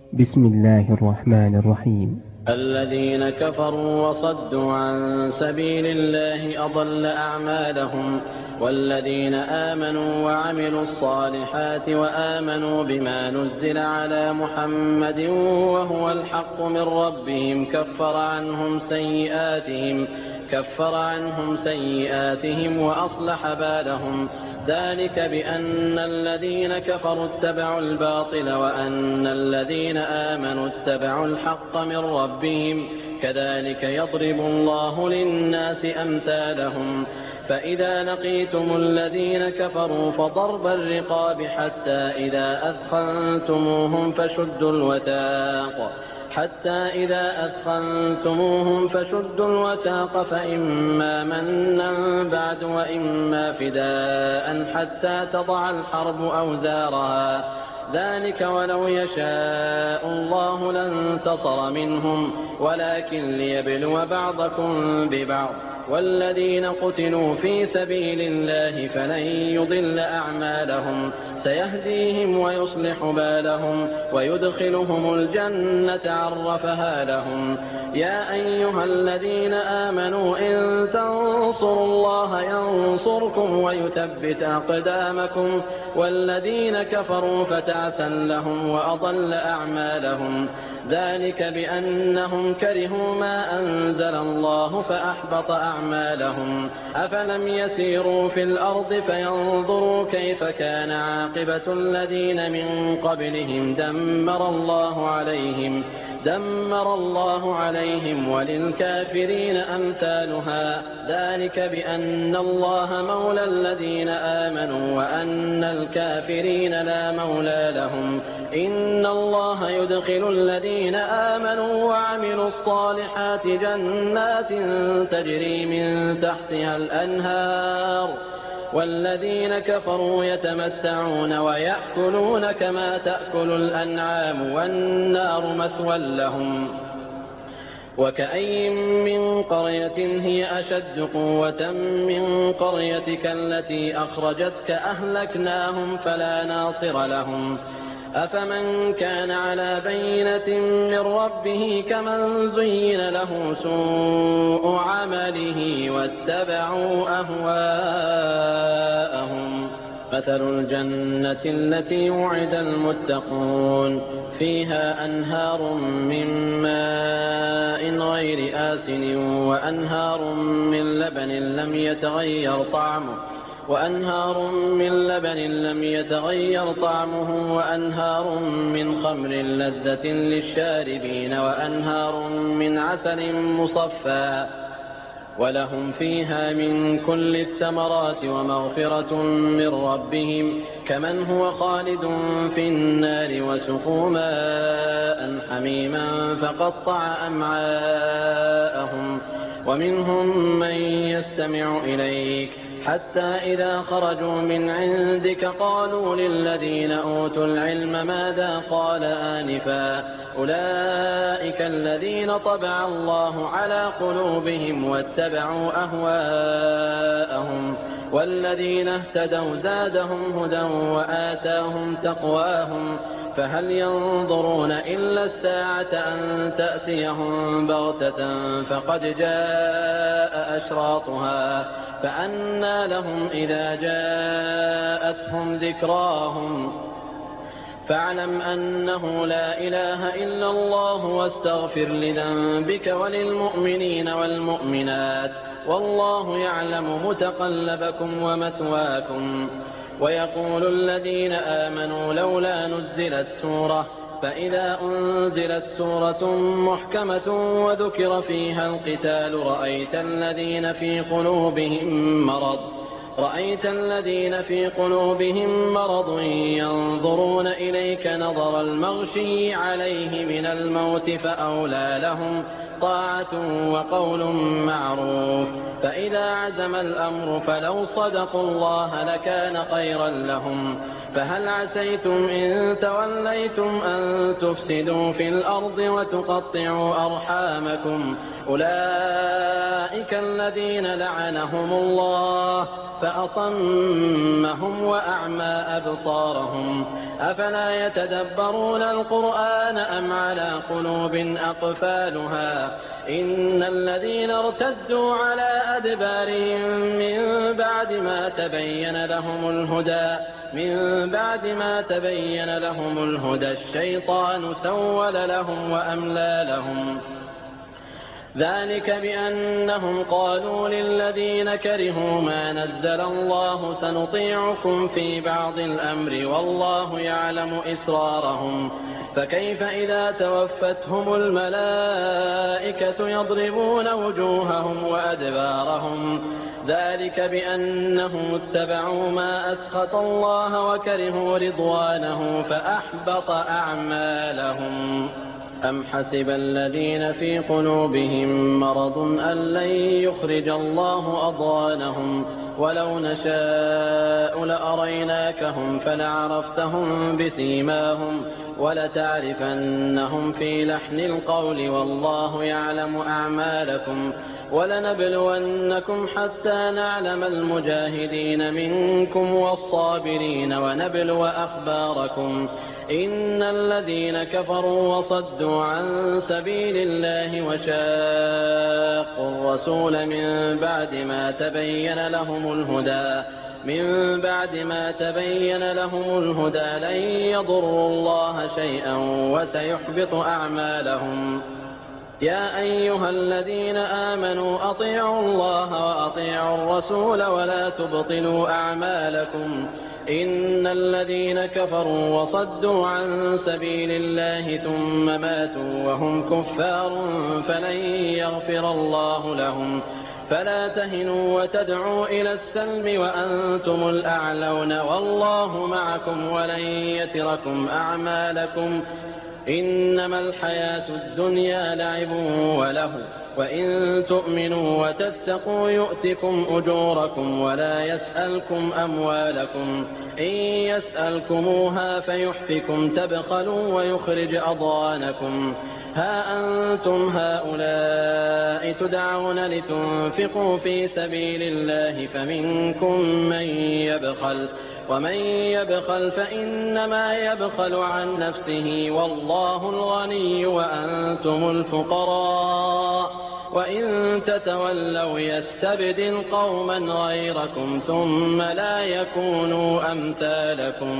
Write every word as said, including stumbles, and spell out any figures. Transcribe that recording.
بسم الله الرحمن الرحيم. الذين كفروا وصدوا عن سبيل الله أضل أعمالهم، والذين آمنوا وعملوا الصالحات وآمنوا بما نزل على محمد وهو الحق من ربهم كفر عنهم سيئاتهم كفر عنهم سيئاتهم وأصلح بالهم. ذلك بأن الذين كفروا اتبعوا الباطل وأن الذين آمنوا اتبعوا الحق من ربهم، كذلك يضرب الله للناس أمثالهم. فإذا لقيتم الذين كفروا فضرب الرقاب حتى إذا أثخنتموهم فشدوا الوثاق حتى إذا أثخنتموهم فشدوا الوثاق فإما منا بعد وإما فداء حتى تضع الحرب أوزارها. ذلك ولو يشاء الله لانتصر منهم ولكن ليبلو بعضكم ببعض. والذين قتلوا في سبيل الله فلن يضل أعمالهم، سيهديهم ويصلح بالهم ويدخلهم الجنة عرفها لهم. يا أيها الذين آمنوا إن تنصروا الله ينصركم ويثبت أقدامكم. والذين كفروا فتعسا لهم وأضل أعمالهم. ذلك بأنهم كرهوا ما أنزل الله فأحبط أعمالهم. أفلم يسيروا في الأرض فينظروا كيف كان عاقبة الذين من قبلهم دمر الله عليهم دمر الله عليهم وللكافرين أمثالها. ذلك بأن الله مولى الذين آمنوا وأن الكافرين لا مولى لهم. إن الله يدخل الذين آمنوا وعملوا الصالحات جنات تجري من تحتها الأنهار، والذين كفروا يتمتعون ويأكلون كما تأكل الأنعام والنار مثوى لهم. وكأين من قرية هي أشد قوة من قريتك التي أخرجتك أهلكناهم فلا ناصر لهم. أفمن كان على بينة من ربه كمن زين له سوء عمله واتبعوا أهواءهم. مثل الجنة التي وعد المتقون فيها أنهار من ماء غير آسن وأنهار من لبن لم يتغير طعمه وأنهار من لبن لم يتغير طعمه وأنهار من خمر لذة للشاربين وأنهار من عسل مصفى ولهم فيها من كل الثمرات ومغفرة من ربهم كمن هو خالد في النار وسقوا ماء حميما فقطع أمعاءهم. ومنهم من يستمع إليك حتى إذا خرجوا من عندك قالوا للذين أوتوا العلم ماذا قال آنفا أولئك الذين طبع الله على قلوبهم واتبعوا أهواءهم. والذين اهتدوا زادهم هدى وآتاهم تقواهم. فهل ينظرون إلا الساعة أن تأتيهم بغتة فقد جاء أشراطها فأنى لهم إذا جاءتهم ذكراهم. فاعلم أنه لا إله إلا الله واستغفر لذنبك وللمؤمنين والمؤمنات والله يعلم متقلبكم ومثواكم. ويقول الذين آمنوا لولا نزلت سورة فإذا أنزلت سورة محكمة وذكر فيها القتال رأيت الذين في قلوبهم مرض رأيت الذين في قلوبهم مرض ينظرون إليك نظر المغشي عليه من الموت فأولى لهم طاعة وقول معروف فإذا عزم الأمر فلو صدقوا الله لكان خيرا لهم فهل عسيتم إن توليتم أن تفسدوا في الأرض وتقطعوا أرحامكم أولئك الذين لعنهم الله فأصمهم وأعمى أبصارهم أفلا يتدبرون القرآن أم على قلوب أقفالها إن الذين ارتدوا على أدبارهم من بعد ما تبين لهم الهدى من بعد ما تبين لهم الهدى الشيطان سول لهم وأملى لهم ذلك بأنهم قالوا للذين كرهوا ما نزل الله سنطيعكم في بعض الأمر والله يعلم إسرارهم فكيف إذا توفتهم الملائكة يضربون وجوههم وأدبارهم ذلك بأنهم اتبعوا ما أسخط الله وكرهوا رضوانه فأحبط أعمالهم أم حسب الذين في قلوبهم مرض أن لن يخرج الله أضغانهم ولو نشاء لأريناكهم فلعرفتهم بسيماهم ولتعرفنهم في لحن القول والله يعلم أعمالكم ولنبلونكم حتى نعلم المجاهدين منكم والصابرين ونبلو أخباركم إن الذين كفروا وصدوا عن سبيل الله وشاقوا الرسول من بعد ما تبين لهم الهدى من بعد ما تبين لهم الهدى لن يضروا الله شيئا وسيحبط أعمالهم يا أيها الذين آمنوا أطيعوا الله وأطيعوا الرسول ولا تبطلوا أعمالكم إن الذين كفروا وصدوا عن سبيل الله ثم ماتوا وهم كفار فلن يغفر الله لهم فلا تهنوا وتدعوا إلى السلم وأنتم الأعلون والله معكم ولن يتركم أعمالكم إنما الحياة الدنيا لعب وله وإن تؤمنوا وتتقوا يؤتكم أجوركم ولا يسألكم أموالكم إن يسألكموها فيحفكم تبخلوا ويخرج أضغانكم ها أنتم هؤلاء تدعون لتنفقوا في سبيل الله فمنكم من يبخل ومن يبخل فإنما يبخل عن نفسه والله الغني وأنتم الفقراء وإن تتولوا يستبدل قوما غيركم ثم لا يكونوا أمثالكم